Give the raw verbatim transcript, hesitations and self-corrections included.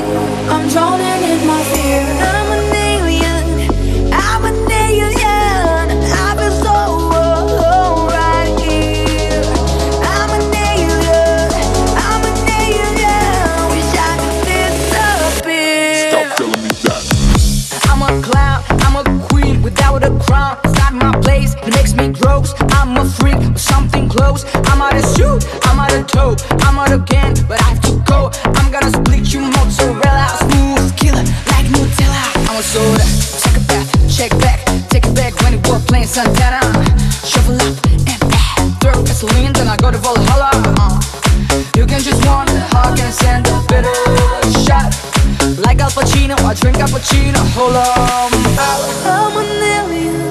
I'm drowning in my fear. I'm an alien, I'm an alien. I feel so alone right here. I'm an alien, I'm an alien. Wish I could disappear. Stop telling me that. I'm a clown, I'm a queen without a crown. It's not my place, it makes me gross. I'm a freak with something close. I'm out of shoot, I'm out of toe, I'm out again, but I have to go. I'm gonna split you mozzarella, smooth killer like Nutella. I'm a soda, take a bath, check back, take it back when it was playing Santana. Shuffle up and back, throw gasoline, then I go to Valhalla. uh. You can just want a hug and send a bitter shot. Like Al Pacino, I drink cappuccino. Hold on, I'm an alien.